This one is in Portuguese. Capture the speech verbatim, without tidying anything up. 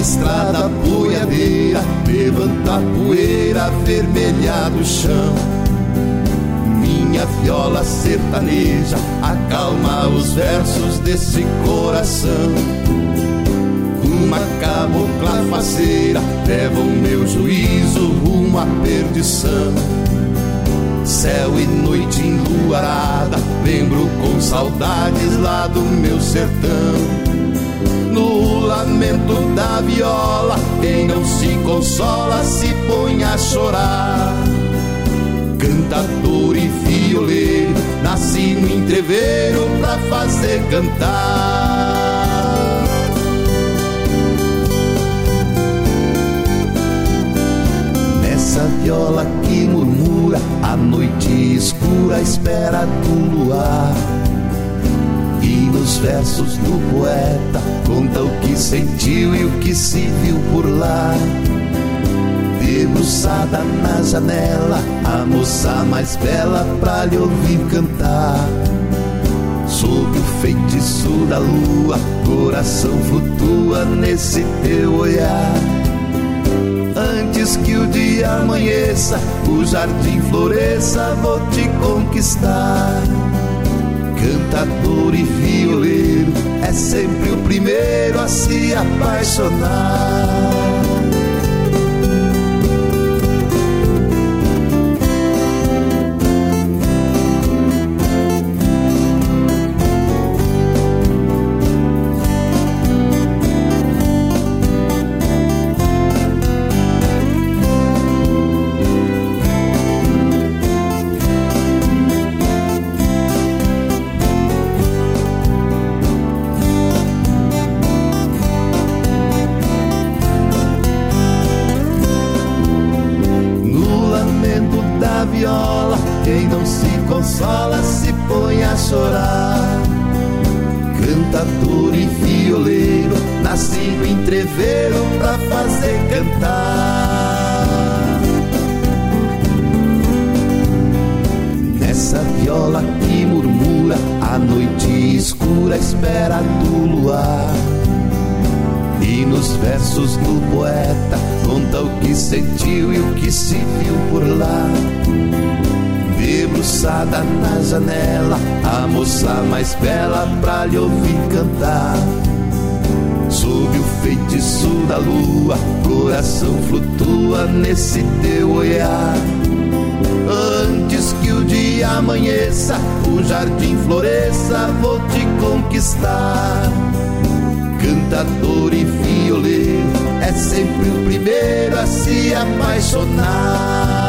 estrada boiadeira levanta a poeira vermelha do chão. Minha viola sertaneja acalma os versos desse coração. Uma cabocla faceira leva o meu juízo rumo à perdição. Céu e noite enluarada, lembro com saudades lá do meu sertão. No lamento da viola, quem não se consola se põe a chorar. Cantador e violeiro, nasci no entreveiro pra fazer cantar. Nessa viola que murmura, a noite escura espera do luar. E nos versos do poeta conta o que sentiu e o que se viu por lá. Debruçada na janela, a moça mais bela pra lhe ouvir cantar. Sob o feitiço da lua, coração flutua nesse teu olhar. Antes que o dia amanheça, o jardim floresça, vou te conquistar. Cantador e violeiro, é sempre o primeiro a se apaixonar. Quem não se consola se põe a chorar. Cantador e violeiro, nasci no entreveiro pra fazer cantar. Nessa viola que murmura, a noite escura espera do luar. E nos versos do poeta conta o que sentiu e o que se viu por lá. Debruçada na janela, a moça mais bela pra lhe ouvir cantar. Sob o feitiço da lua, coração flutua nesse teu olhar. Antes que o dia amanheça, o jardim floresça, vou te conquistar. Cantador e violeiro, é sempre o primeiro a se apaixonar.